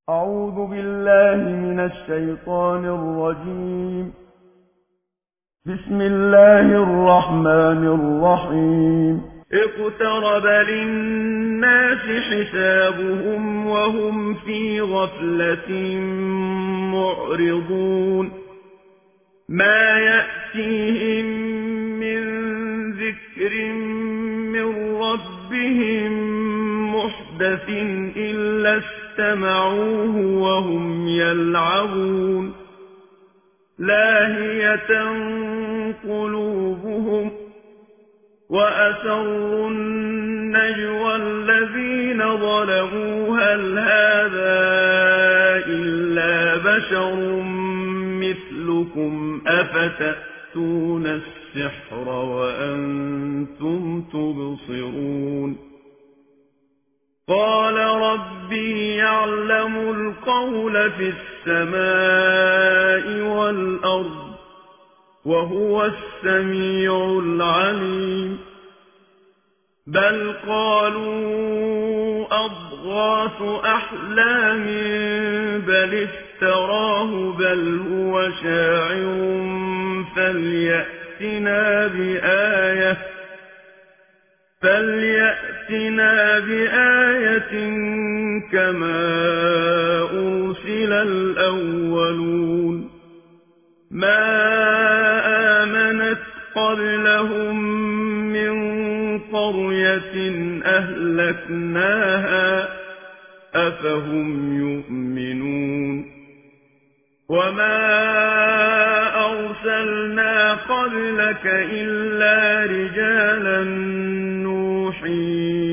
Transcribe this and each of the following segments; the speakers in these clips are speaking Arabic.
أعوذ بالله من الشيطان الرجيم. بسم الله الرحمن الرحيم. اقترب للناس حسابهم وهم في غفلة معرضون. ما يأتيهم من ذكر من ربهم محدث إلا استمعوه وهم يلعبون. لاهية قلوبهم وأسروا النجوى الذين ظلموا هل هذا إلا بشر مثلكم أفتأتون السحر وأنتم تبصرون. قال ربي يعلم القول في السماء والأرض وهو السميع العليم. بل قالوا أضغاث أحلام بل افتراه بل هو شاعر فليأتنا بآية كما أرسل الأولون. ما آمنت قبلهم من قرية أهلكناها أفهم يؤمنون. وما أرسلنا قبلك إلا رجالا نوحي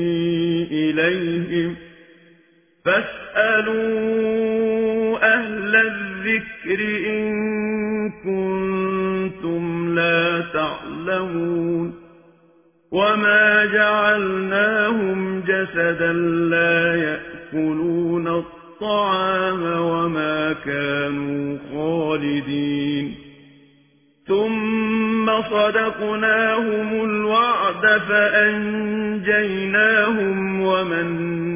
إليهم فاسألوا أهل الذكر إن كنتم لا تعلمون. وما جعلناهم جسدا لا يأكلون الطعام وما كانوا خالدين. ثم صدقناهم الوعد فأنجيناهم ومن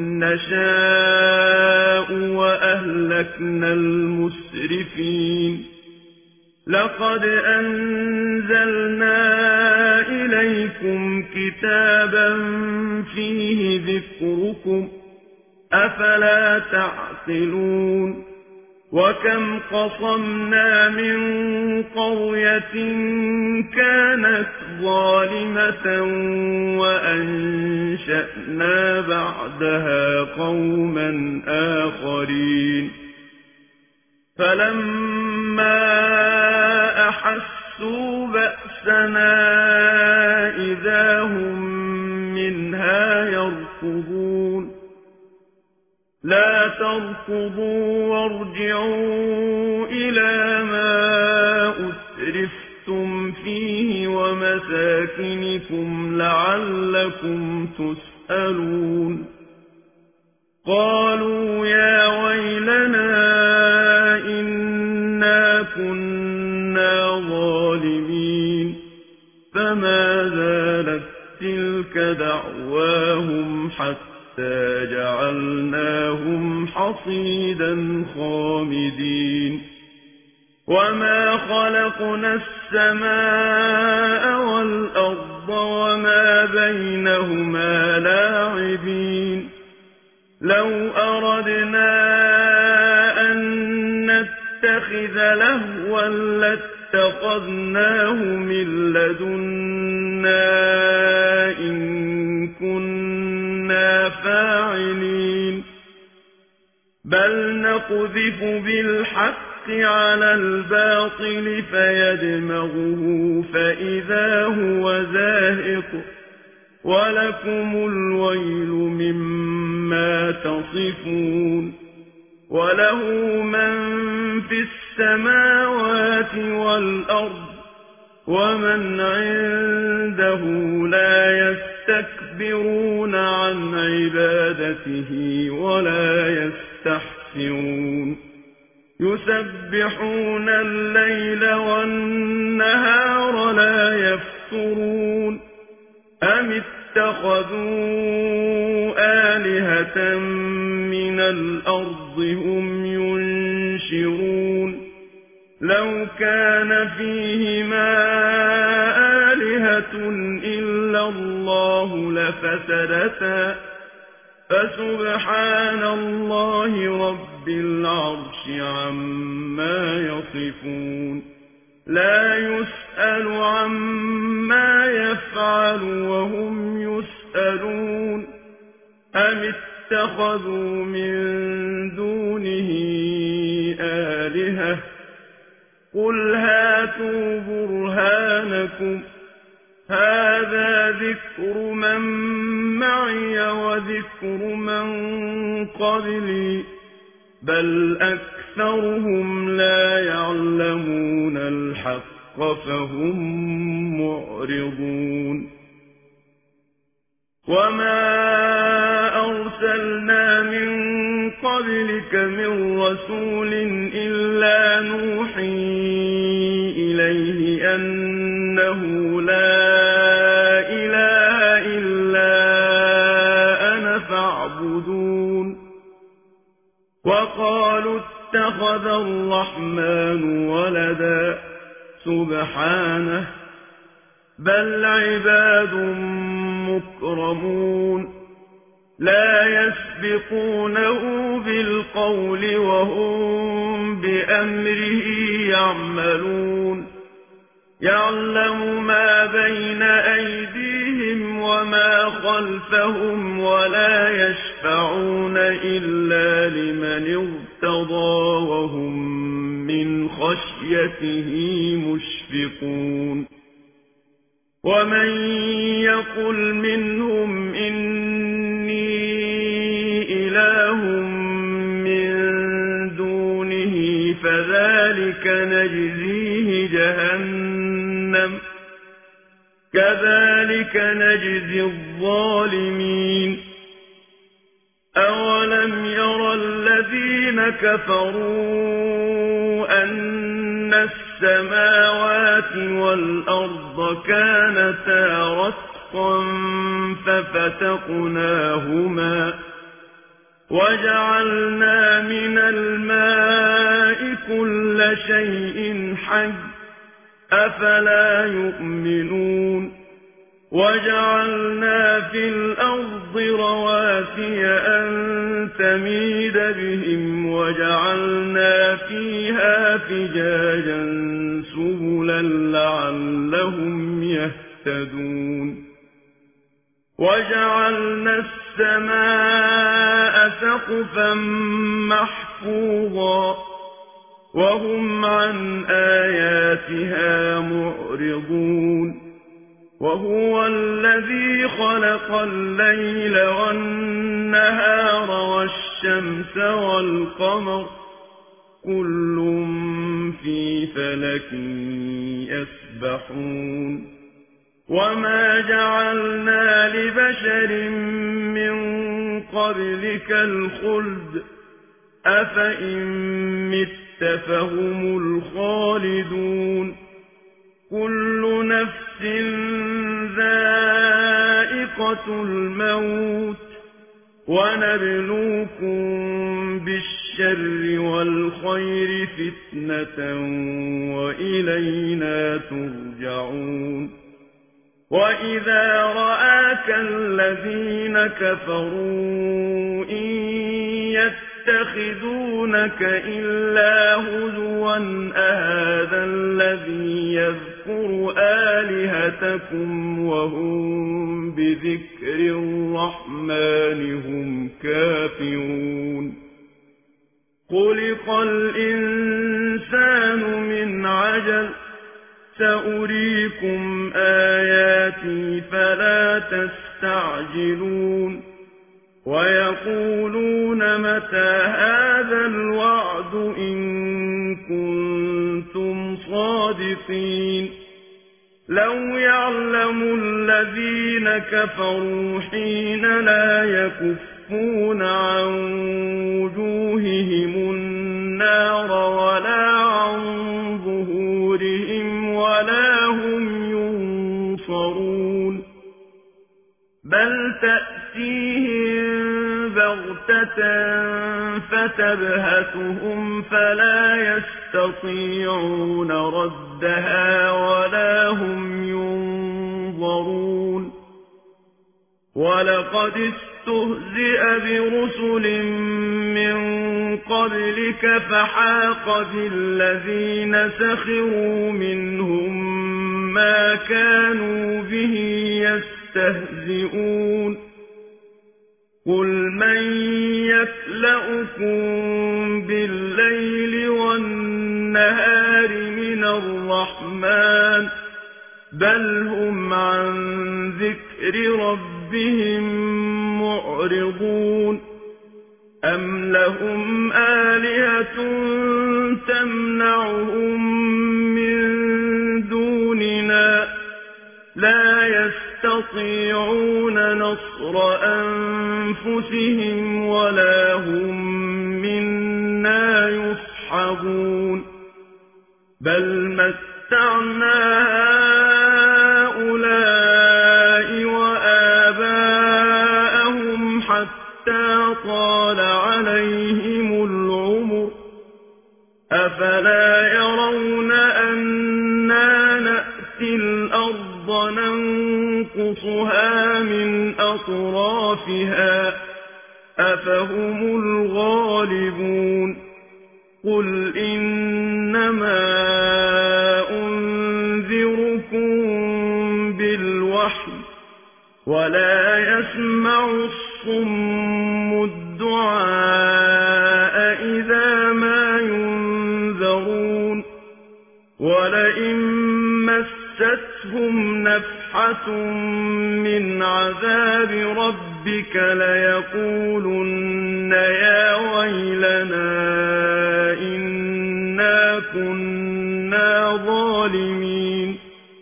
نشاء وأهلكنا المسرفين. لقد أنزلنا إليكم كتابا فيه ذكركم أفلا تعقلون. وكم قصمنا من قرية كانت ظالمة وأنشأنا بعدها قوما آخرين. فلما أحسوا بأسنا إذا هم منها يركضون. لا تركضوا وارجعوا إلى ما أسرفتم فيه ومساكنكم لعلكم تسألون. قالوا يا ويلنا إنا كنا ظالمين. فما زالت تلك دعواهم حتى جعلناهم حصيدا خامدين. وما خلقنا السماء والأرض وما بينهما لاعبين. لو أردنا أن نتخذ لهوا لاتخذناه من لدنا إن كنا فاعلين. بل نقذف بالحق على الباطل فيدمغه فإذا هو زاهق ولكم الويل مما تصفون. وله من في السماوات والأرض ومن عنده لا يستكبرون عن عبادته ولا يستحسرون. يسبحون الليل والنهار لا يفترون. أم اتخذوا آلهة من الأرض هم ينشرون لو كان فيهما آلهة إلا الله لفسدتا فسبحان الله رب العرش عما يصفون لا يسأل عما يفعل وهم يسألون أم اتخذوا من دونه آلهة قل هاتوا برهانكم هذا ذكر من معي وذكر من قبلي بل أكثرهم لا يعلمون الحق فهم معرضون وما أرسلنا من قبلك من رسول إلا نوحي إليه أنه لا إله إلا أنا فاعبدون وقالوا اتخذ الرحمن ولدا سبحانه بل عباد مكرمون لا يسبقونه بالقول وهم بأمره يعملون يعلم ما بين أيديهم وما خلفهم ولا يشفعون إلا لمن ارتضى وهم من خشيته مشفقون ومن يقل منهم إني إله من دونه فذلك نجزيه جهنم كذلك نجزي الظالمين أولم يرى الذين كفروا أن السماوات والأرض كانتا رتقا ففتقناهما وجعلنا من الماء كل شيء حي أفلا يؤمنون وجعلنا في الأرض رواسي أن تميد بهم وجعلنا فيها فجاجا سبلا لعلهم يهتدون وجعلنا السماء سقفا محفوظا وهم عن آياتها معرضون وهو الذي خلق الليل والنهار والشمس والقمر كل في فلك يسبحون وما جعلنا لبشر من قبلك الخلد أفإن مت فهم الخالدون كل نفس ذائقة الموت ونبلوكم بالشر والخير فتنة وإلينا ترجعون وإذا رآك الذين كفروا إن يتخذونك إلا هزوا أهذا الذي يذكر آلهتكم وهم بذكر الرحمن هم كافرون خلق الإنسان من عجل سأريكم آياتي فلا تستعجلون ويقولون متى هذا الوعد إن كنتم صادقين لو يعلم الذين كفروا حين لا يكفون عن وجوههم النار ولا عن ظهورهم ولا هم ينصرون فتبهتهم فلا يستطيعون ردها ولا هم ينظرون ولقد استهزئ برسل من قبلك فحاق بالذين سخروا منهم ما كانوا به يستهزئون قل من يكلؤكم بالليل والنهار من الرحمن بل هم عن ذكر ربهم معرضون أم لهم آلهة تمنعهم من دوننا لا يستطيعون نصر أنفسهم ولا هم منا يصحبون بل متعنا هؤلاء وآباءهم حتى طال عليهم العمر أفلا يرون أنا نأتي الأرض ننقصها من أطرافها أفهم الغالبون قل إنما أنذركم بالوحي ولا يسمع الصم الدعاء إذا ما ينذرون ولئن مستهم نفحة من عذاب ربك ليقولن يا ويلنا إنا كنا ظالمين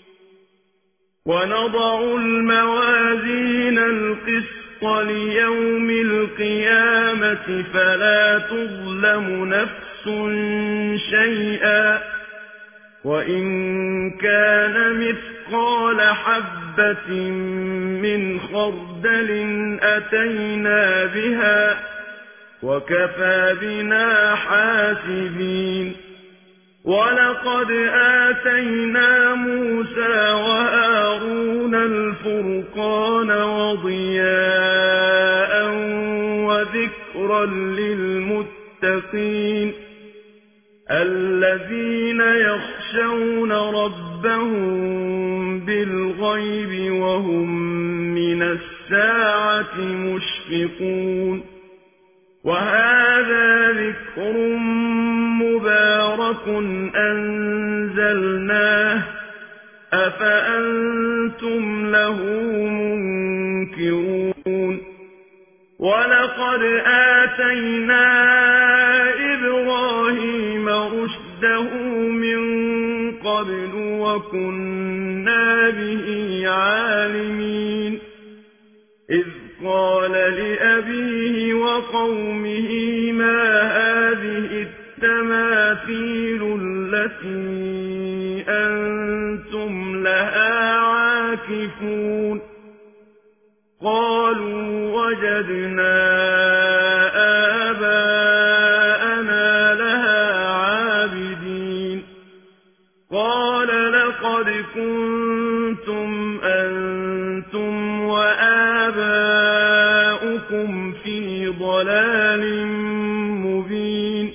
ونضع الموازين القسط ليوم القيامة فلا تظلم نفس شيئا وإن كان مثقال حبة من خردل أتينا بها وكفى بنا حاسبين ولقد آتينا موسى وهارون الفرقان وضياء وذكرا للمتقين الذين يخشون ربهم بالغيب وهم من الساعة مشفقون وهذا ذكر مبارك أنزلناه أفأنتم له منكرون ولقد آتينا إبراهيم رشده من قبل وكنا به عالمين إذ قال لأبيه وقومه ما هذه التماثيل التي أنتم لها عاكفون قالوا وجدنا آباءنا لها عابدين قال لقد كنتم أنتم وآباؤكم في ضلال مبين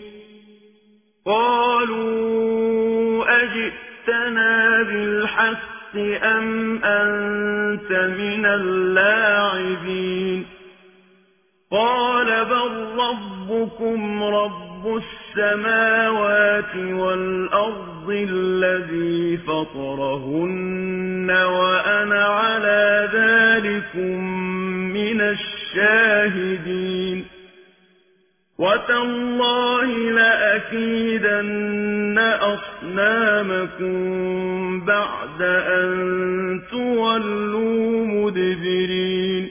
قالوا أجئتنا بالحق أم أنت من اللاعبين قال بل ربكم رب السماوات والأرض الذي فطرهن وأنا على ذلكم من الشاهدين وتالله لأكيدن أصنامكم بعد أن تولوا مدبرين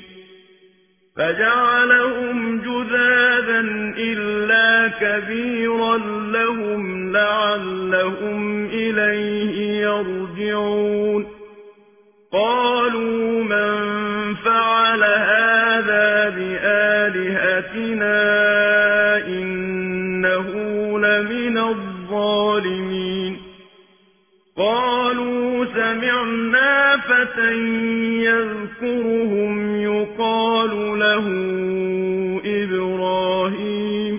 فجعلهم جذاذا إلا كبيرا لهم لعلهم إليه يرجعون قالوا من فعل هذا بآلهتنا إنه لمن الظالمين قالوا سمعنا فتى يذكرهم يقال له إبراهيم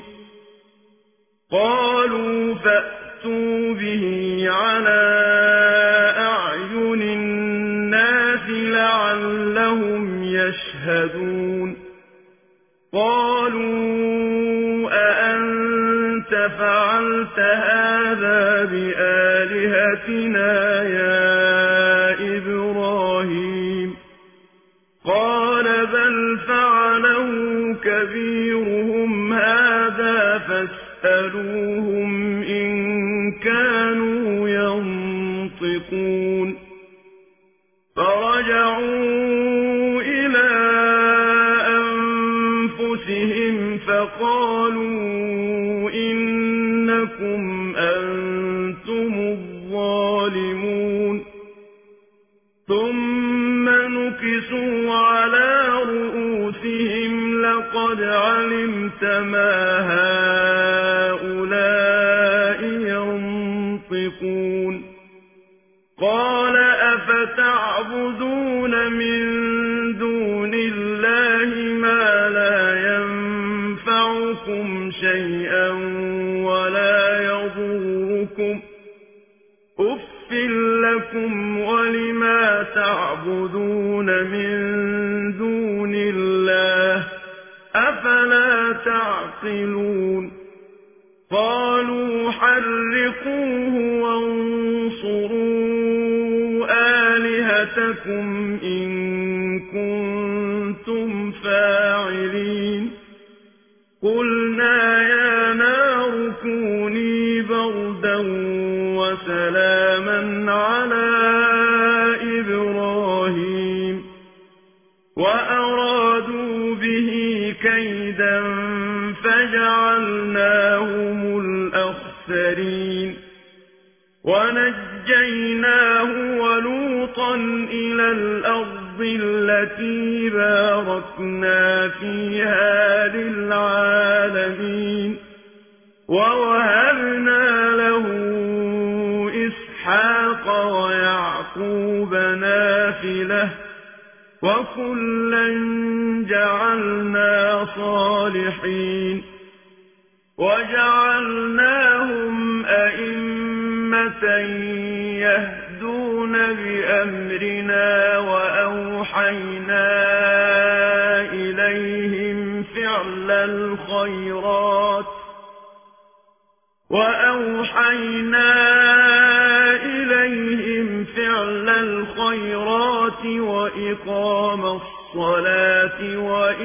قالوا فأتوا به على أعين الناس لعلهم يشهدون قالوا أأنت فعلت هذا بآلهتنا يا إبراهيم قال بل فعله كبيرهم هذا فاسألوهم إن كانوا ينطقون فرجعوا إلى أنفسهم فقالوا إنكم أنتم الظالمون ثم نكسوا على رؤوسهم لقد علمت ما هؤلاء ينطقون قال أفتعبدون من دون الله ما لا ينفعكم شيئا ولا يضركم أف لكم ولما تعبدون من دون الله أفلا تعقلون قالوا حرقوه وانصروا آلهتكم إن كنتم فاعلين قلنا يا نار كوني بردا وسلاما على إبراهيم وأرادوا به كيدا فجعلناهم الأخسرين ونجيناه ولوطا إلى الأرض التي باركنا فيها للعالمين ووهبنا له إسحاق ويعقوب نافلة وكلا جعلنا صالحين وجعلناهم أئمة يهدون بأمرنا وأوحينا إليهم فعل الخيرات وإقام الصلاة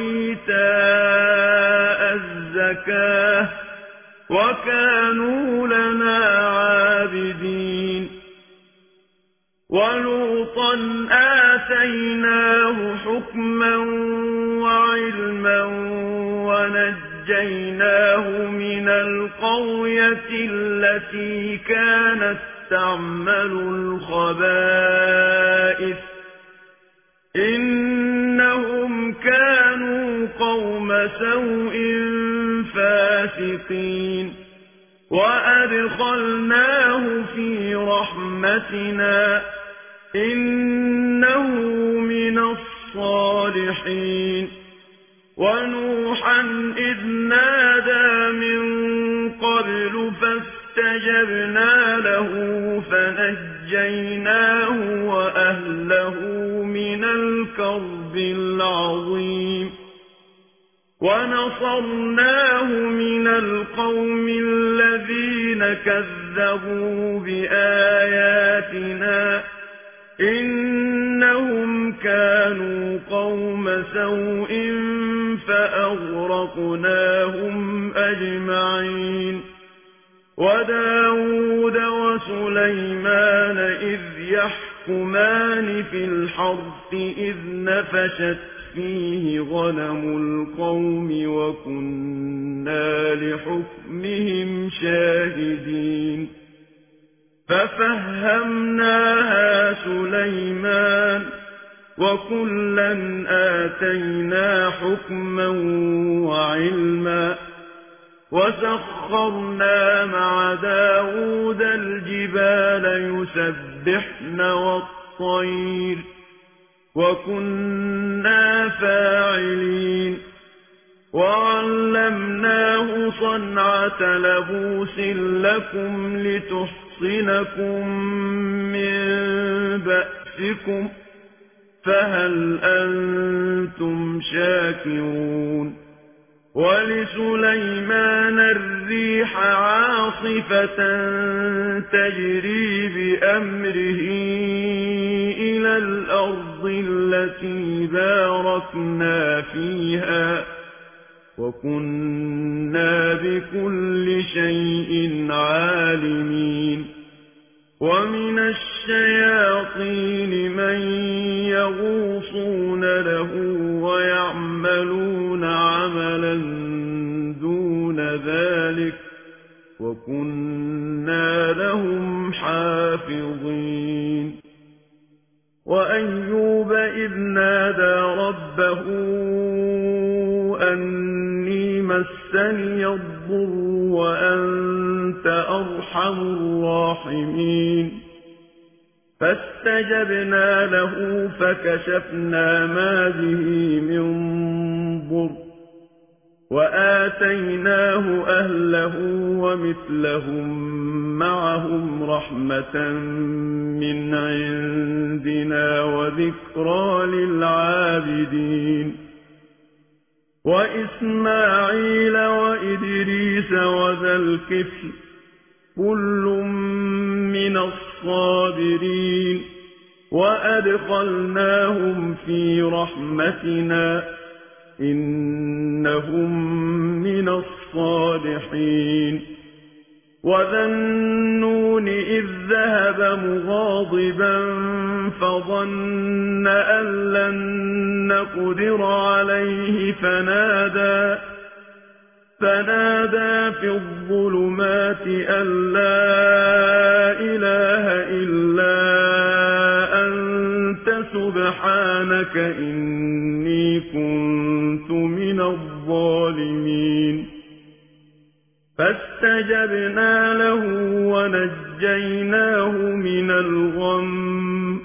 وإيتاء الزكاة وكانوا لنا عابدين ولوطا آتيناه حكما وعلما ونجيناه من القرية التي كانت تعمل الخبائث إنهم كانوا قوم سوء فاسقين وأدخلناه في رحمتنا إنه من الصالحين ونوحا إذ نادى من قبل فاستجبنا له فنجيناه وأهله من الكرب العظيم ونصرناه من القوم الذين كذبوا بآياتنا إنهم كانوا قوم سوء فأغرقناهم أجمعين وداود وسليمان إذ يحكمان في الحرث إذ نفشت فيه غنم القوم وكنا لحكمهم شاهدين ففهمناها سليمان وكلا آتينا حكما وعلما وسخرنا مع داود الجبال يسبحن والطير وكنا فاعلين وعلمناه صنعة لبوس لكم لتحصنكم من بأسكم فهل أنتم شاكرون ولسليمان الريح عاصفة تجري بأمره إلى الأرض التي باركنا فيها وكنا بكل شيء عالمين ومن الشياطين من يغوصون له ويعملون عملا دون ذلك وكنا لهم حافظين وأيوب إذ نادى ربه أني مسني الضر وأنت أرحم الراحمين فاستجبنا له فكشفنا ما به من ضر وآتيناه أهله ومثلهم معهم رحمة من عندنا وذكرى للعابدين وإسماعيل وإدريس وذا الكفل كل من الصابرين وأدخلناهم في رحمتنا إنهم من الصالحين وذا النون إذ ذهب مغاضبا فظن أن لن نقدر عليه فنادى في الظلمات أن لا إله إلا أنت سبحانك إني كنت من الظالمين فاستجبنا له ونجيناه من الغم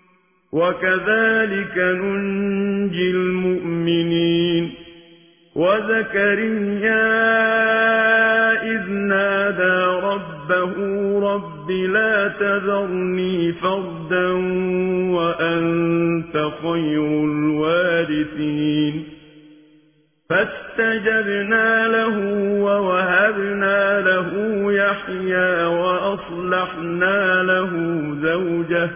وكذلك ننجي المؤمنين وزكريا إذ نادى ربه رب لا تذرني فردا وأنت خير الوارثين فاستجبنا له ووهبنا له يحيى وأصلحنا له زوجه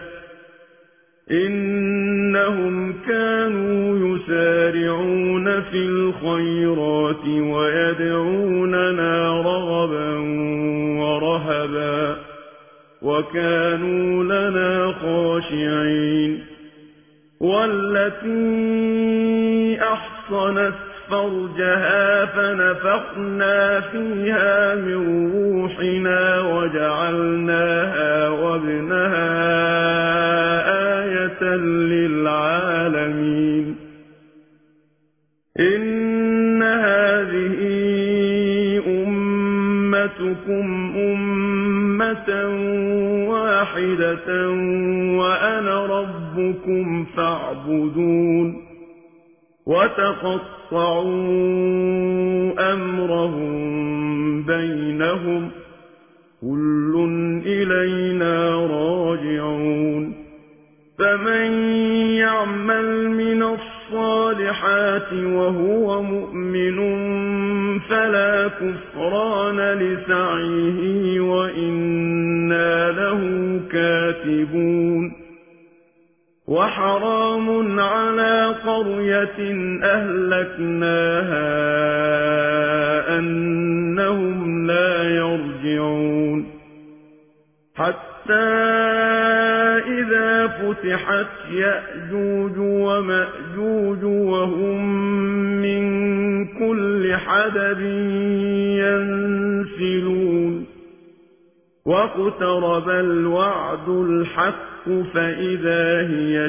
إنهم كانوا يسارعون في الخيرات ويدعوننا رغبا ورهبا وكانوا لنا خاشعين والتي أحصنت فرجها فنفخنا فيها من روحنا وجعلناها وابنها آية للعالمين إن هذه أمتكم أمة واحدة وأنا ربكم فاعبدون وتقطعوا أمرهم بينهم كل إلينا راجعون فمن يعمل من الصالحات وهو مؤمن فلا كفران لسعيه وإنا له كاتبون وحرام على قرية أهلكناها أنهم لا يرجعون حتى إذا فتحت يأجوج ومأجوج وهم من كل حدب ينسلون واقترب الوعد الحق فإذا هي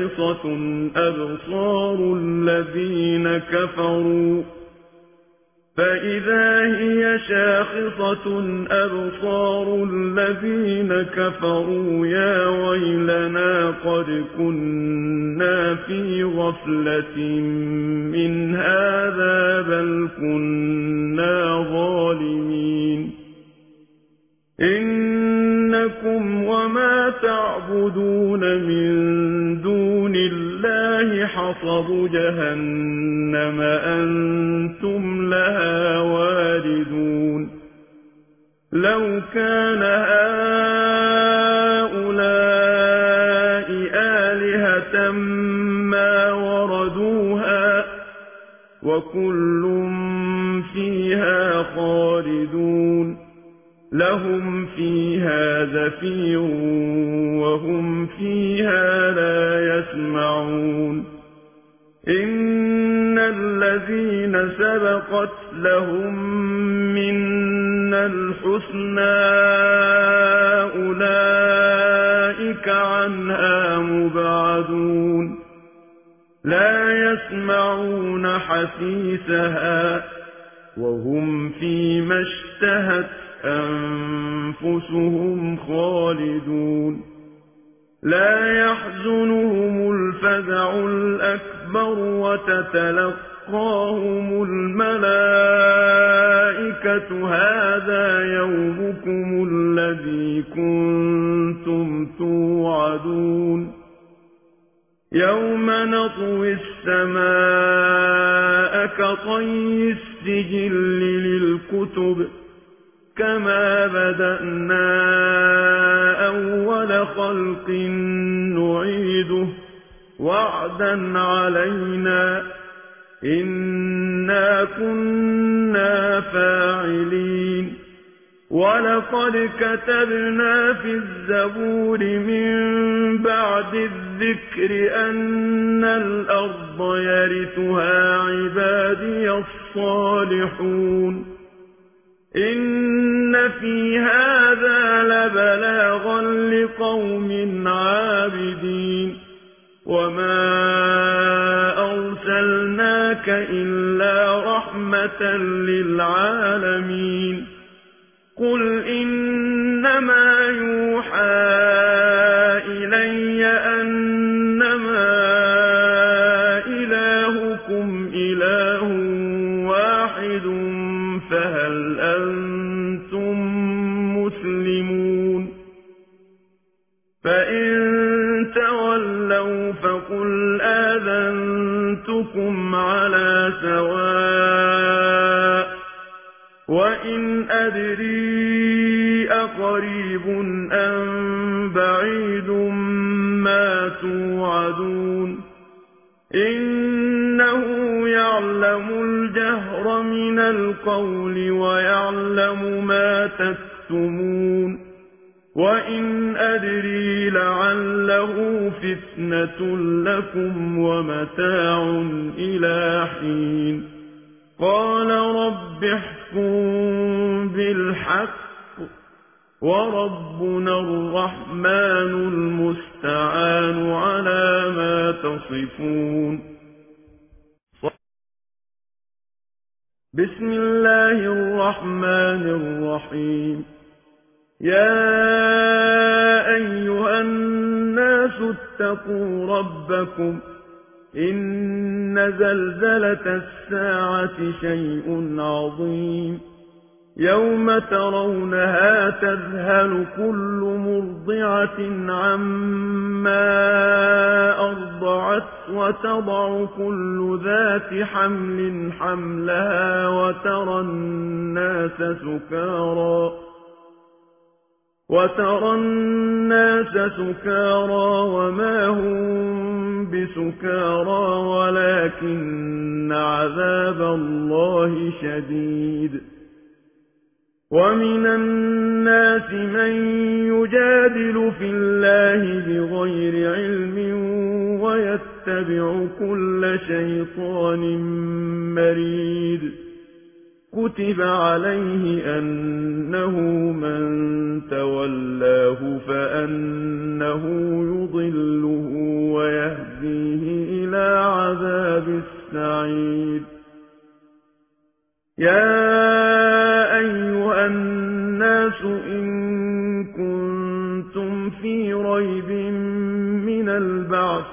شاخصة أبصار الذين كفروا فإذا هي شاخصة أبصار الذين كفروا يا ويلنا قد كنا في غفلة من هذا بل كنا ظالمين إنكم وما تعبدون من دون الله حصب جهنم أنتم لها واردون لو كان هؤلاء آلهة ما وردوها وكل فيها خالدون لهم فيها زفير وهم فيها لا يسمعون إن الذين سبقت لهم منا الحسنى أولئك عنها مبعدون لا يسمعون حسيسها وهم فيما اشتهت أنفسهم خالدون لا يحزنهم الفزع الأكبر وتتلقاهم الملائكة هذا يومكم الذي كنتم توعدون يوم نطوي السماء كطي السجل للكتب كما بدأنا أول خلق نعيده وعدا علينا إنا كنا فاعلين ولقد كتبنا في الزبور من بعد الذكر أن الأرض يرثها عبادي الصالحون إن في هذا لبلاغا لقوم عابدين وما أرسلناك إلا رحمة للعالمين قل إنما يوحى إلي أنما إلهكم إله واحد فهل أنتم مسلمون فإن تولوا فقل آذنتكم على سواء وإن أدري أقريب أم بعيد ما توعدون إنه يعلم الجهر من القول ويعلم ما تكتمون وإن أدري لعله فتنة لكم ومتاع إلى حين قال رب احكم بالحق وربنا الرحمن المستعان على ما تصفون بسم الله الرحمن الرحيم يا أيها الناس اتقوا ربكم إن زلزلة الساعة شيء عظيم يوم ترونها تذهل كل مرضعة عما أرضعت وتضع كل ذات حمل حملها وترى الناس سكارى وما هم بسكارى ولكن عذاب الله شديد ومن الناس من يجادل في الله بغير علم ويتبع كل شيطان مريد كتب عليه أنه من تولاه فأنه يضله ويهديه إلى عذاب السعير يا النَّاسُ إِن كُنتُمْ فِي رَيْبٍ مِّنَ الْبَعْثِ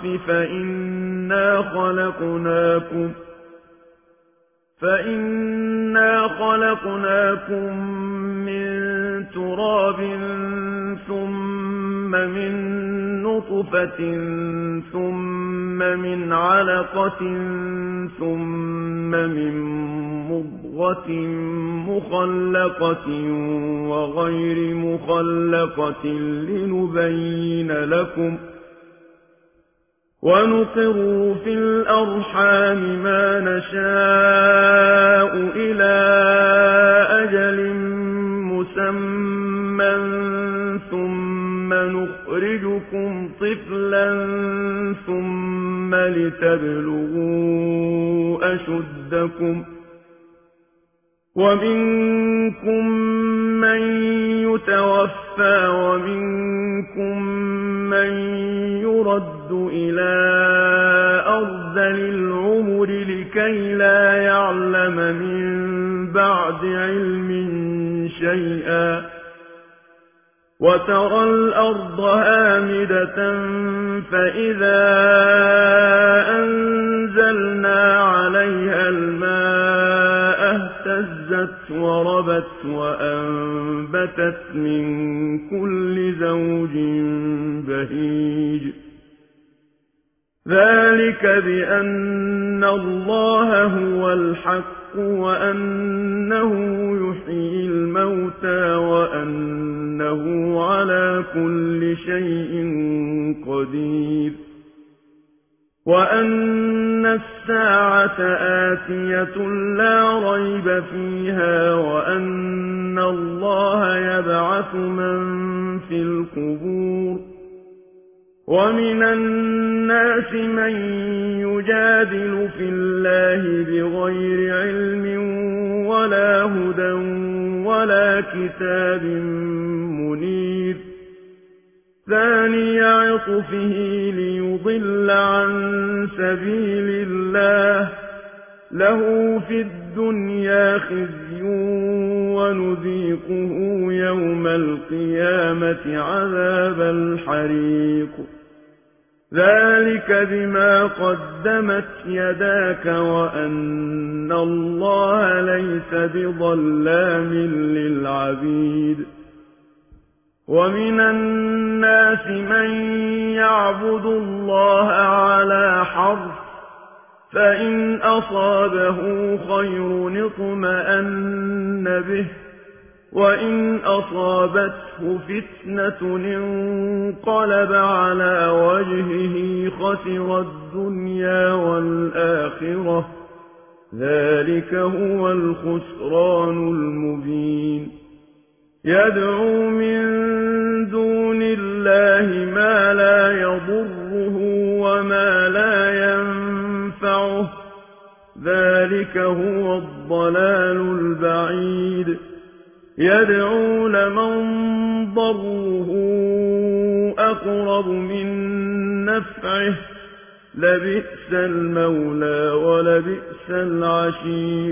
فَإِنَّا خَلَقْنَاكُم مِّن تُرَابٍ ثُمَّ مِن نُّطْفَةٍ ثُمَّ مِنْ عَلَقَةٍ ثُمَّ مِن مُّضْغَةٍ مُّخَلَّقَةٍ وَغَيْرِ مُخَلَّقَةٍ لِّنُبَيِّنَ لَكُمْ ۚ وَنُقِرُّ فِي الْأَرْحَامِ مَا نَشَاءُ إِلَىٰ أَجَلٍ مُّسَمًّى ثُمَّ نُخْرِجُكُمْ طِفْلًا ثُمَّ لِتَبْلُغُوا أَشُدَّكُمْ ۖ وَمِنكُم مَّن يُتَوَفَّىٰ وَمِنكُم مَّن يُرَدُّ إِلَىٰ أَرْذَلِ الْعُمُرِ لِكَيْلَا يَعْلَمَ مِن بَعْدِ عِلْمٍ شَيْئًا ۚ وَتَرَى الْأَرْضَ هَامِدَةً فَإِذَا أَنزَلْنَا عَلَيْهَا الْمَاءَ اهْتَزَّتْ وَرَبَتْ وَأَنبَتَتْ مِن كُلِّ زَوْجٍ بَهِيجٍ ذَلِكَ بِأَنَّ اللَّهَ هُوَ الْحَقُّ وَأَنَّهُ يُحْيِي الْمَوْتَىٰ وَأَنَّهُ عَلَىٰ كُلِّ شَيْءٍ قَدِيرٌ وَأَنَّ السَّاعَةَ آتِيَةٌ لَّا رَيْبَ فِيهَا وَأَنَّ اللَّهَ يَبْعَثُ مَن فِي الْقُبُورِ وَمِنَ النَّاسِ مَن يُجَادِلُ فِي اللَّهِ بِغَيْرِ عِلْمٍ وَلَا هُدًى وَلَا كِتَابٍ مُّنِيرٍ ثَانِيَ عِطْفِهِ لِيُضِلَّ عَن سَبِيلِ اللَّهِ ۖ لَهُ فِي الدُّنْيَا خِزْيٌ وَنُذِيقُهُ يَوْمَ الْقِيَامَةِ عَذَابَ الْحَرِيقِ ذَلِكَ بِمَا قَدَّمَتْ يَدَاكَ وَأَنَّ اللَّهَ لَيْسَ بِظَلَّامٍ لِّلْعَبِيدِ وَمِنَ النَّاسِ مَن يَعْبُدُ اللَّهَ عَلَىٰ حَرْفٍ فَإِنْ أَصَابَهُ خَيْرٌ اطْمَأَنَّ بِهِ وَإِنْ أَصَابَتْهُ فِتْنَةٌ انقَلَبَ عَلَىٰ وَجْهِهِ خَسِرَ الدُّنْيَا وَالْآخِرَةَ ۚ ذَٰلِكَ هُوَ الْخُسْرَانُ الْمُبِينُ يَدْعُو مِن دُونِ اللَّهِ مَا لَا يَضُرُّهُ وَمَا لَا يَنفَعُهُ ۚ ذَٰلِكَ هُوَ الضَّلَالُ الْبَعِيدُ يَدْعُو لَمَن ضَرُّهُ أَقْرَبُ مِن نَّفْعِهِ ۚ لَبِئْسَ الْمَوْلَىٰ وَلَبِئْسَ الْعَشِيرُ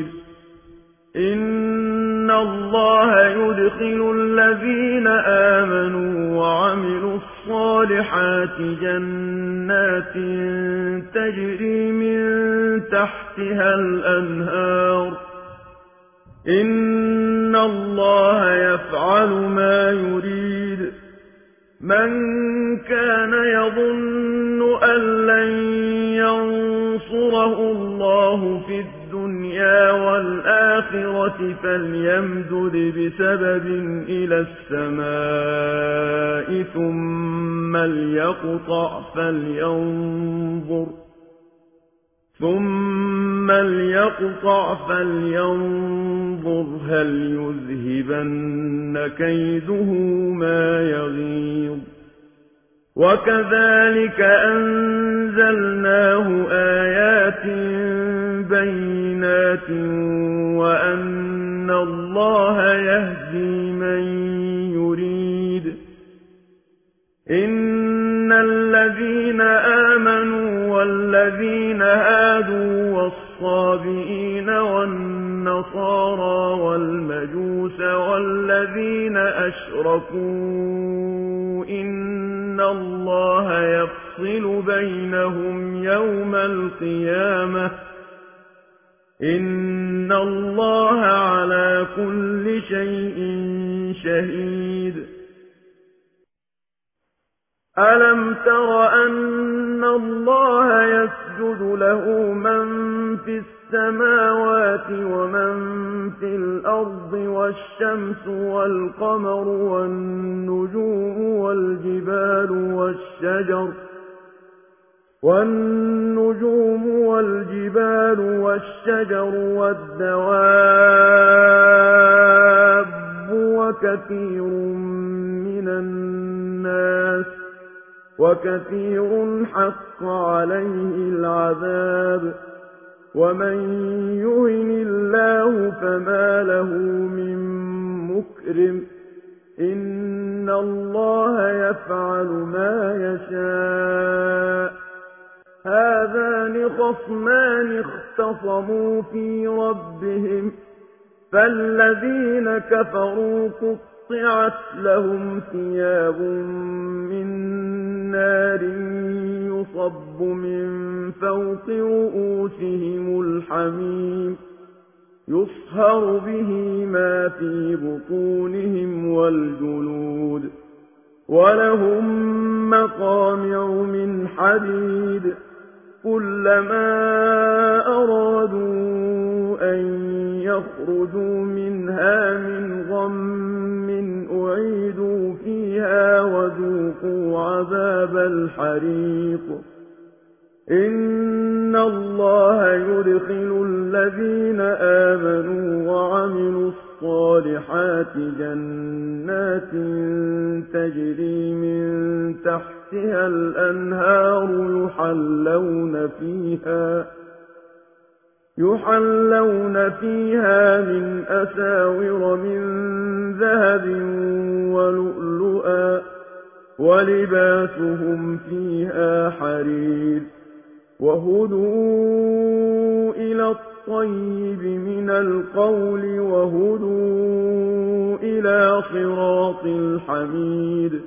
إِنَّ اللَّهَ يُدْخِلُ الَّذِينَ آمَنُوا وَعَمِلُوا الصَّالِحَاتِ جَنَّاتٍ تَجْرِي مِن تَحْتِهَا الْأَنْهَارُ ۚ إِنَّ اللَّهَ يَفْعَلُ مَا يُرِيدُ مَن كَانَ يَظُنُّ أَن لَّن يَنصُرَهُ اللَّهُ فِي الدُّنْيَا وَالْآخِرَةِ فَلْيَمْدُدْ بِسَبَبٍ إِلَى السَّمَاءِ ثُمَّ لْيَقْطَعْ فَلْيَنظُرْ هَلْ يُذْهِبَنَّ كَيْدُهُ مَا يَغِيظُ وَكَذَٰلِكَ أَنزَلْنَاهُ آيَاتٍ بَيِّنَاتٍ وَأَنَّ اللَّهَ يَهْدِي مَن يُرِيدُ إِنَّ الَّذِينَ آمَنُوا وَالَّذِينَ هَادُوا وَالصَّابِئِينَ وَالنَّصَارَىٰ والنصارى والمجوس والذين أشركوا إن الله يفصل بينهم يوم القيامة إن الله على كل شيء شهيد ألم تر أن الله يسجد له من في السماوات ومن في الأرض والشمس والقمر والنجوم والجبال والشجر والدواب وكثير حق عليه العذاب ومن يهن الله فما له من مكرم إن الله يفعل ما يشاء هذان خصمان اختصموا في ربهم فالذين كفروا قطعت لهم ثياب من نار يصب من فوق رؤوسهم الحميم يصهر به ما في بطونهم والجلود ولهم مقامع من حديد كلما أرادوا أن يخرجوا منها من غم أعيدوا فيها وذوقوا عذاب الحريق إن الله يدخل الذين آمنوا وعملوا الصالحات جنات تجري من تحتها الأنهار يحلون فيها من أساور من ذهب ولؤلؤا ولباسهم فيها حرير وهدوا إلى الطيب من القول وهدوا إلى صراط الحميد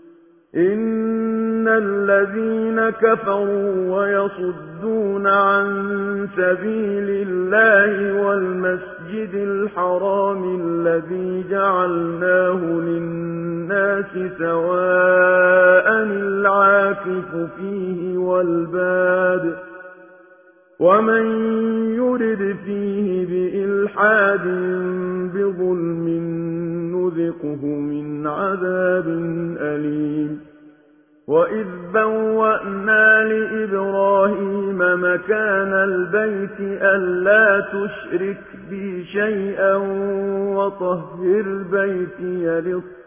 إن الذين كفروا ويصدون عن سبيل الله والمسجد الحرام الذي جعلناه للناس سواء العاكف فيه والباد ومن يرد فيه بإلحاد بظلم نذقه من عذاب أليم وإذ بوأنا لإبراهيم مكان البيت ألا تشرك بي شيئا وطهر بيتي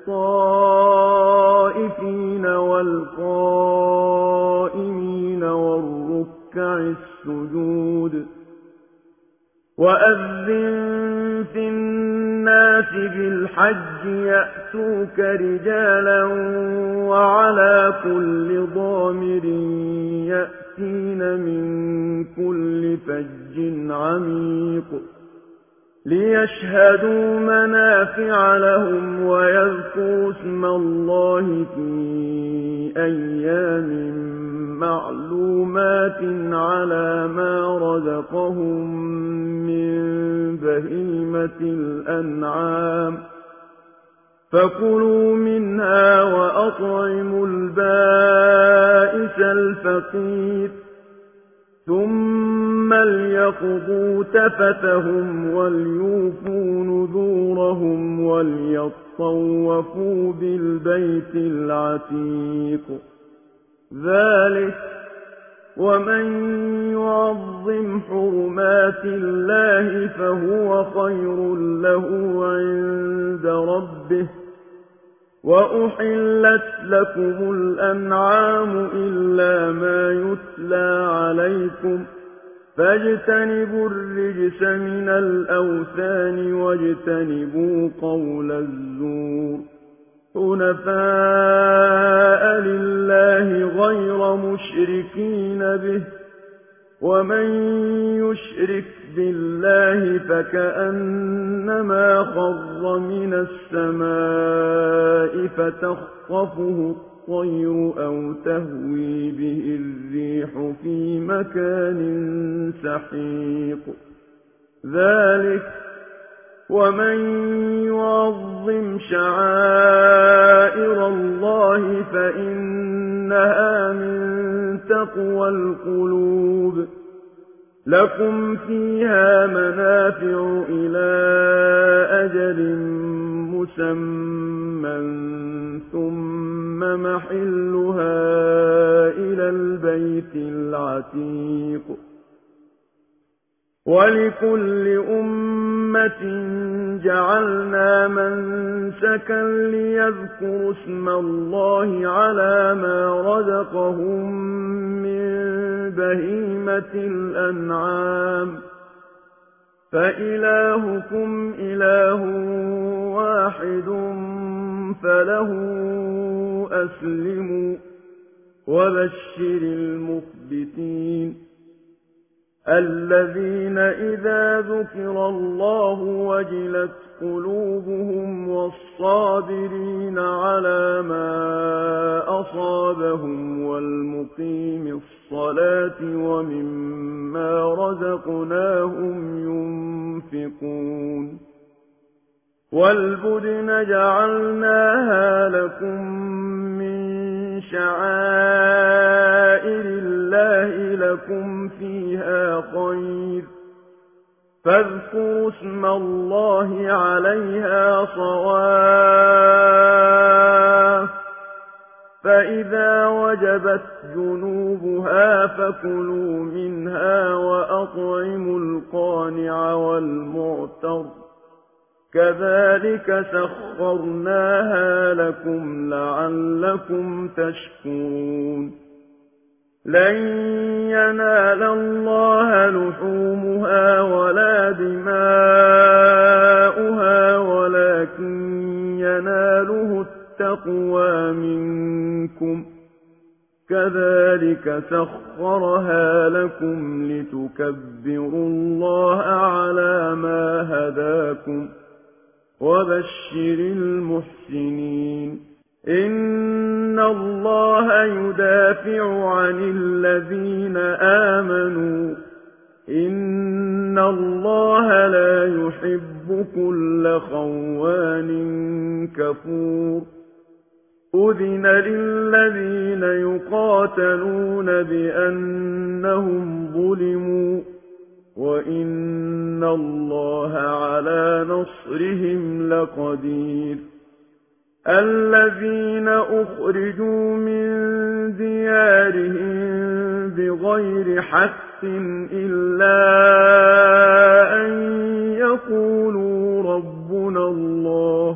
للطائفين والقائمين والركع السجود وأذن في الناس بالحج يأتوك رجالا وعلى كل ضامر يأتين من كل فج عميق ليشهدوا منافع لهم ويذكروا اسم الله في أيام معلومات على ما رزقهم من بهيمة الأنعام فكلوا منها وأطعموا البائس الفقير ثم ليقضوا تفتهم وليوفوا نذورهم وليطوفوا بالبيت العتيق ذلك ومن يعظم حرمات الله فهو خير له عند ربه وأحلت لكم الأنعام إلا ما يتلى عليكم فاجتنبوا الرجس من الأوثان واجتنبوا قول الزور حنفاء لله غير مشركين به ومن يشرك بالله فكأنما خر من السماء فتخطفه الطير أو تهوي به الريح في مكان سحيق ذلك ومن يعظم شعائر الله فإنها من تقوى القلوب لكم فيها منافع إلى أجل مسمى ثم محلها إلى البيت العتيق ولكل أمة جعلنا منسكا ليذكروا اسم الله على ما رزقهم من بهيمة الأنعام فإلهكم إله واحد فله أسلموا وبشر المخبتين الذين إذا ذكر الله وجلت قلوبهم والصابرين على ما أصابهم والمقيم الصلاة ومما رزقناهم ينفقون والبدن جعلناها لكم من شعائر الله لكم فيها خير فاذكروا اسم الله عليها صواف فإذا وجبت جنوبها فكلوا منها وأطعموا القانع والمعتر كذلك سخرناها لكم لعلكم تشكرون لن ينال الله لحومها ولا دماؤها ولكن يناله التقوى منكم كذلك سخرها لكم لتكبروا الله على ما هداكم وبشر المحسنين إن الله يدافع عن الذين آمنوا إن الله لا يحب كل خوان كفور أذن للذين يقاتلون بأنهم ظلموا وإن الله على نصرهم لقدير الذين أخرجوا من ديارهم بغير حق إلا أن يقولوا ربنا الله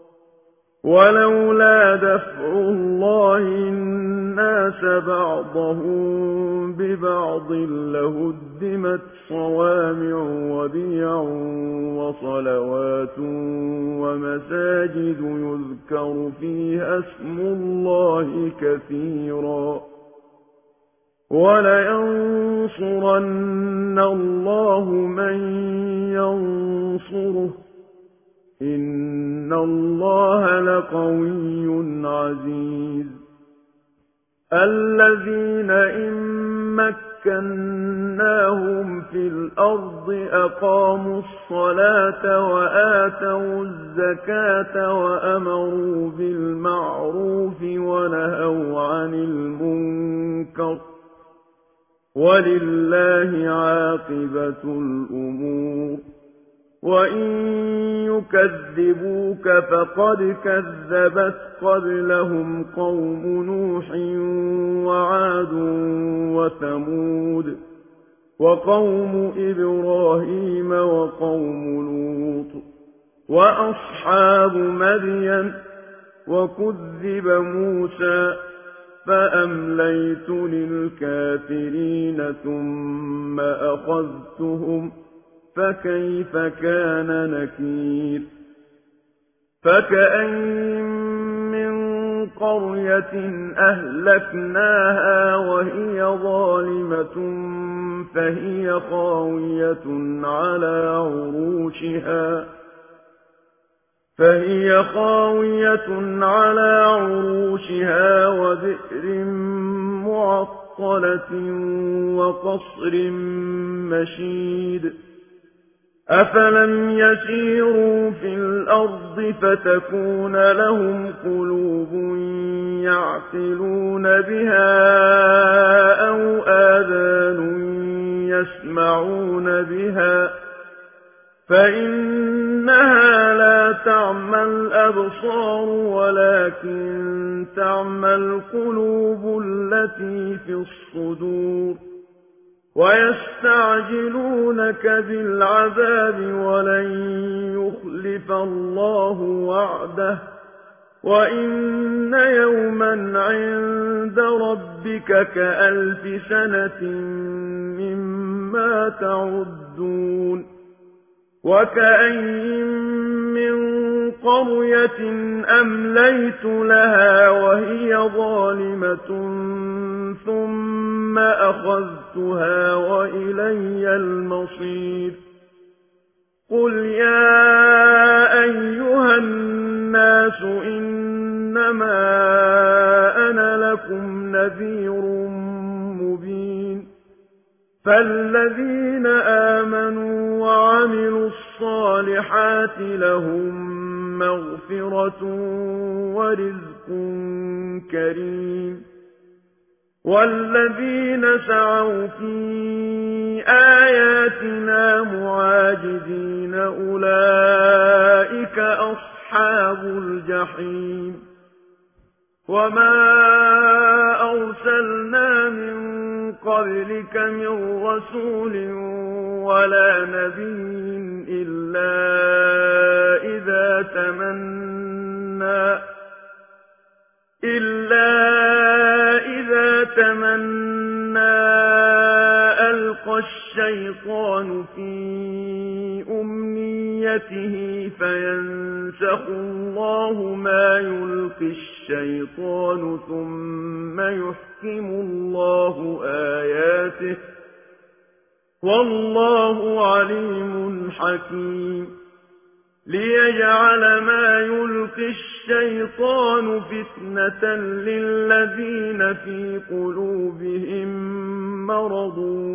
ولولا دفع الله الناس بعضهم ببعض لهدمت صوامع وبيع وصلوات ومساجد يذكر فيها اسم الله كثيرا ولينصرن الله من ينصره إن الله لقوي عزيز الذين إن مكناهم في الأرض أقاموا الصلاة وآتوا الزكاة وأمروا بالمعروف ونهوا عن المنكر ولله عاقبة الأمور وإن يكذبوك فقد كذبت قبلهم قوم نوح وعاد وثمود وقوم إبراهيم وقوم لوط وأصحاب مدين وكذب موسى فأمليت للكافرين ثم أخذتهم فكيف كان نكير فكأين من قرية أهلكناها وهي ظالمة فهي خاوية على عروشها وبئر معطلة وقصر مشيد أفلم يسيروا في الأرض فتكون لهم قلوب يعقلون بها أو آذان يسمعون بها فإنها لا تعمى الأبصار ولكن تعمى القلوب التي في الصدور ويستعجلونك بالعذاب ولن يخلف الله وعده وإن يوما عند ربك كألف سنة مما تعدون وكأين من قرية أمليت لها وهي ظالمة ثم أخذتها وإلي المصير قل يا أيها الناس إنما أنا لكم نذير مبين فالذين آمنوا وعملوا الصالحات لهم مغفرة ورزق كريم والذين سعوا في آياتنا معاجزين أولئك أصحاب الجحيم وما أرسلنا من قبلك من رسول ولا نبي إلا إذا تمنى ألقى الشيطان في أمنيته فينسخ الله ما يلقي الشيطان ثم يحكم الله آياته والله عليم حكيم ليجعل ما يلقي الشيطان فتنة للذين في قلوبهم مرض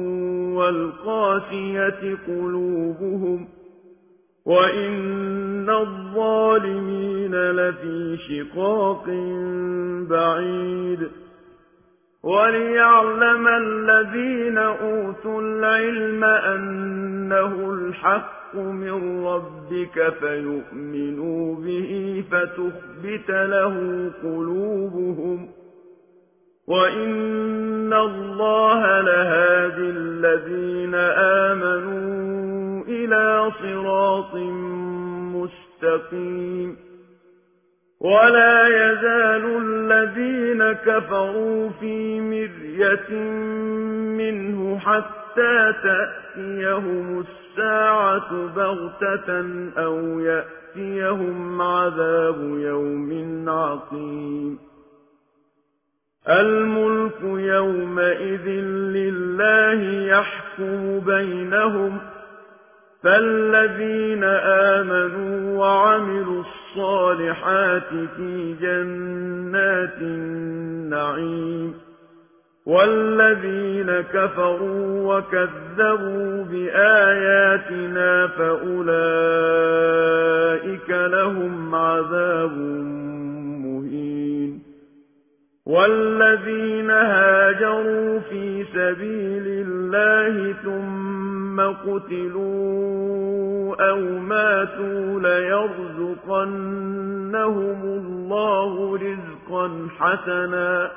والقاسية قلوبهم وإن الظالمين لفي شقاق بعيد وليعلم الذين أوتوا العلم أنه الحق من ربك فيؤمنوا به فتخبت له قلوبهم وإن الله لهادي الذين آمنوا إلى صراط مستقيم ولا يزال الذين كفروا في مرية منه حتى تأتيهم الساعة بغتة أو يأتيهم عذاب يوم عقيم الملك يومئذ لله يحكم بينهم فالذين آمنوا وعملوا الصالحات في جنات النعيم والذين كفروا وكذبوا بآياتنا فأولئك لهم عذاب مهين والذين هاجروا في سبيل الله ثم قتلوا أو ماتوا ليرزقنهم الله رزقا حسنا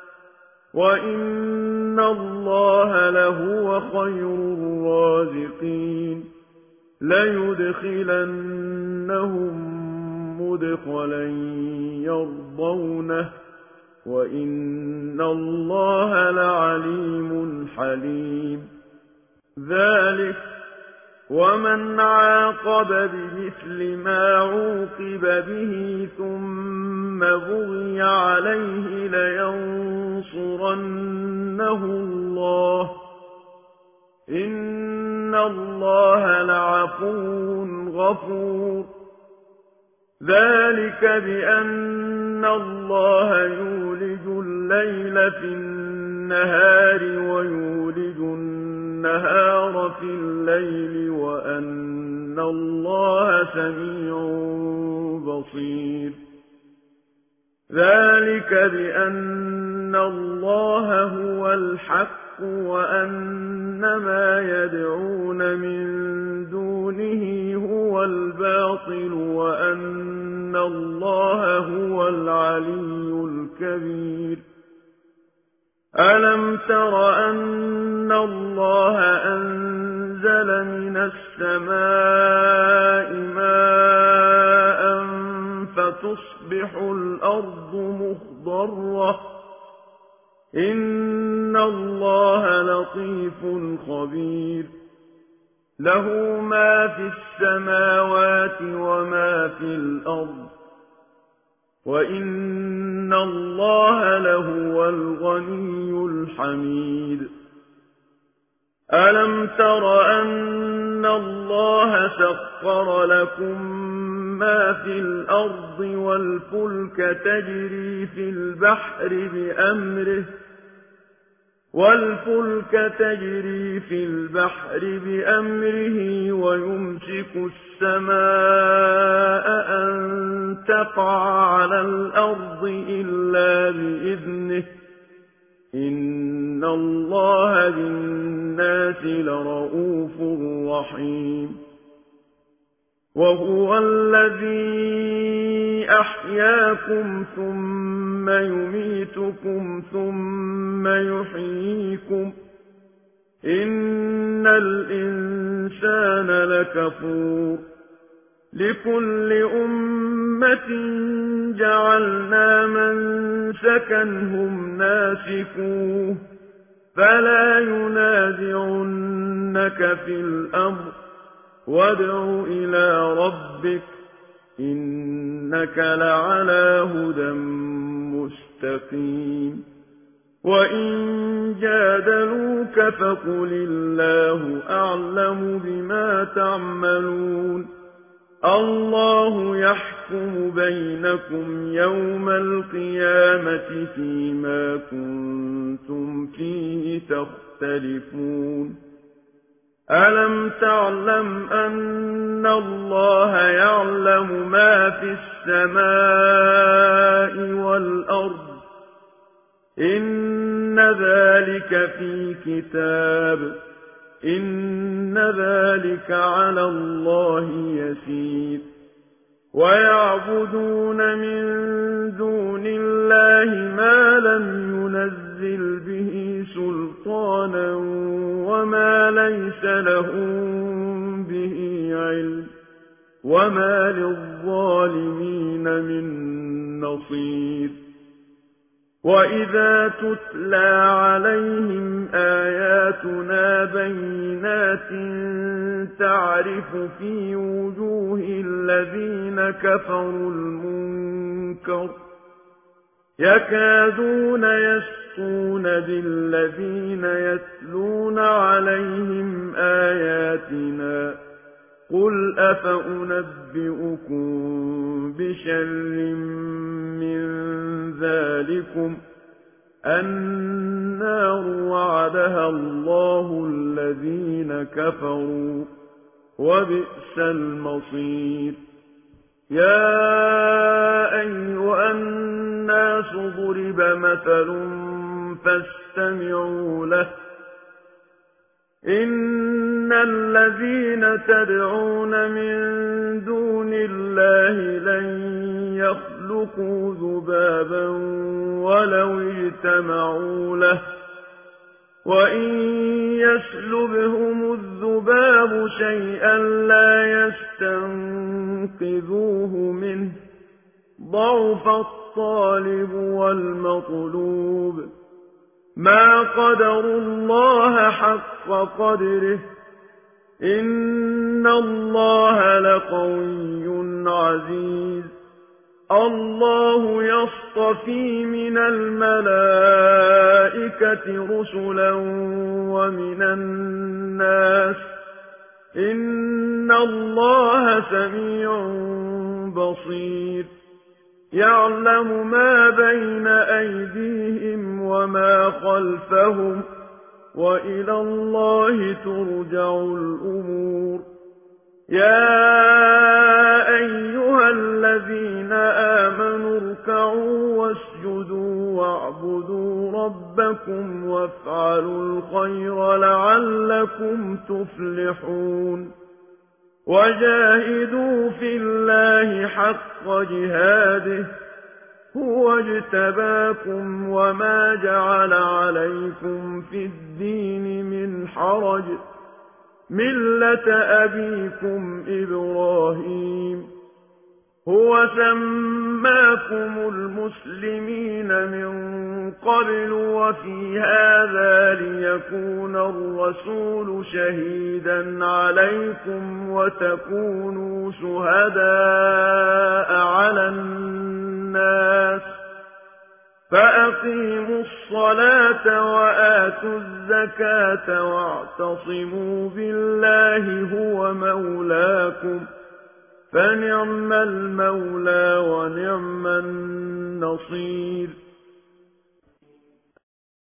وإن الله لهو خير الرازقين ليدخلنهم مدخلا يرضونه وإن الله لعليم حليم ومن عاقب بمثل ما عوقب به ثم بغي عليه لينصرنه الله إن الله لعفو غفور ذلك بأن الله يولج الليل في النهار ويولج النهار في الليل وأن الله سميع بصير ذلك بأن الله هو الحق وأن ما يدعون من دونه هو الباطل وأن الله هو العلي الكبير ألم تر أن الله أنزل من السماء ماء فتصبح الأرض مخضرة إن الله لطيف خبير له ما في السماوات وما في الأرض وإن الله لهو الغني الحميد ألم تر أن الله سخر لكم ما في الأرض والفلك تجري في البحر بأمره ويمسك السماء أن تقع على الأرض إلا بإذنه إن الله بالناس لرؤوف رحيم وهو الذي أحياكم ثم يميتكم ثم يحييكم إن الإنسان لكفور لكل أمة جعلنا منسكا هم ناسكوه فلا ينازعنك في الأمر وادع إلى ربك إنك لعلى هدى مستقيم وإن جادلوك فقل الله أعلم بما تعملون الله يحكم بينكم يوم القيامة فيما كنتم فيه تختلفون ألم تعلم أن الله يعلم ما في السماء والأرض إن ذلك في كتاب إن ذلك على الله يسير ويعبدون من دون الله ما لم ينزل به سلطانا وما ليس لهم به علم وما للظالمين من نصير وإذا تتلى عليهم آياتنا بينات تعرف في وجوه الذين كفروا المنكر يكادون يسطون بالذين يتلون عليهم آياتنا قل أفأنبئكم بشر من ذلكم النار وعدها الله الذين كفروا وبئس المصير يا أيها الناس ضرب مثل فاستمعوا له إن الذين تدعون من دون الله لن يخلقوا ذبابا ولو اجتمعوا له وإن يسلبهم الذباب شيئا لا يستنقذوه منه ضعف الطالب والمطلوب ما قدروا الله حق قدره إن الله لقوي عزيز الله يصطفي من الملائكة رسلا ومن الناس إن الله سميع بصير يعلم ما بين أيديهم وما خلفهم وإلى الله ترجع الأمور يا أيها الذين آمنوا اركعوا واسجدوا واعبدوا ربكم وافعلوا الخير لعلكم تفلحون وجاهدوا في الله حق جهاده هو اجتباكم وما جعل عليكم في الدين من حرج ملة أبيكم إبراهيم هو سماكم المسلمين من قبل وفي هذا ليكون الرسول شهيدا عليكم وتكونوا شهداء على الناس فأقيموا الصلاة وآتوا الزكاة واعتصموا بالله هو مولاكم فنعم المولى ونعم النصير